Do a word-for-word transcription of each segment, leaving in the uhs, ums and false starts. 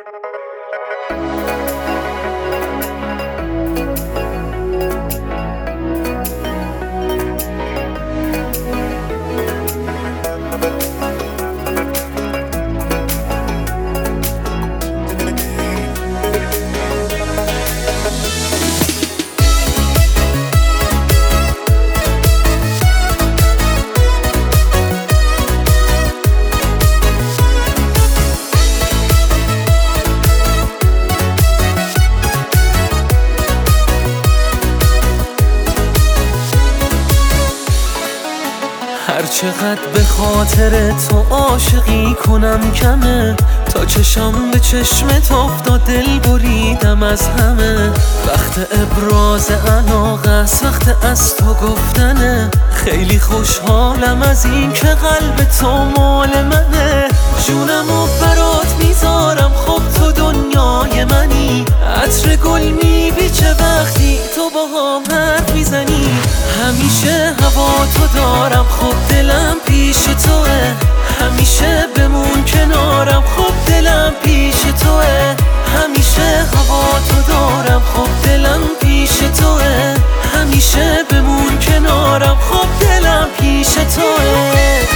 هر چقدر به خاطر تو عاشقی کنم کمه، تا چشم به چشمت افتاد دل بریدم از همه. وقت ابراز علاقه است، وقت از تو گفتنه، خیلی خوشحالم از این که قلب تو مال منه. جونمو برات میذارم، خب تو دنیای منی، عطر گل میبیچه وقتی تو با هم حرف میزنی. همیشه هوا تو دارم، خب دلم پیش توه، همیشه بمون کنارم، خب دلم پیش توه. همیشه هوا تو دارم، خب دلم پیش توه، همیشه بمون کنارم، خب دلم پیش توه.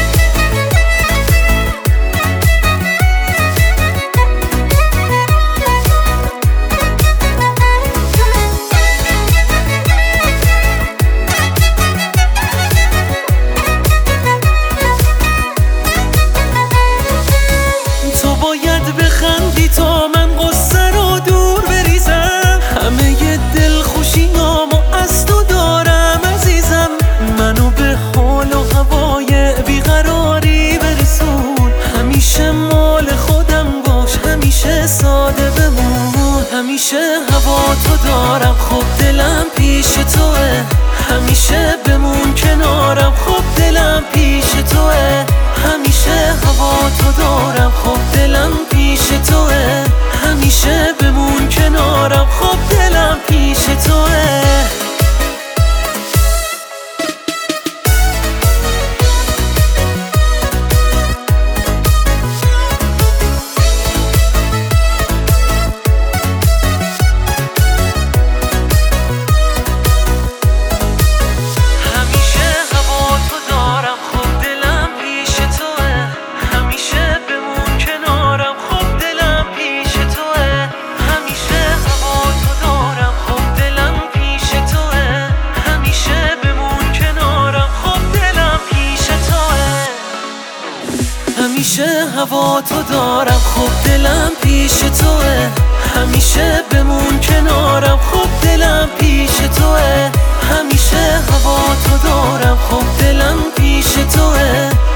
بخندی تا من قصه رو دور بریزم، همه ی دل خوشیامو از تو دارم عزیزم. منو به حال و هوای بیقراری برسون، همیشه مال خودم باش، همیشه ساده بمون. همیشه هوا تو دارم، خب دلم پیش توه، همیشه بمون کنارم، خب دلم پیش توه. همیشه هوا تو دارم، خب دلم پیش توه، همیشه بمون کنارم، خب دلم پیش توه. همیشه هوا تو دارم، خب دلم پیش توه، همیشه بمون کنارم، خب دلم پیش توه. همیشه هوا تو دارم، خب دلم پیش توه،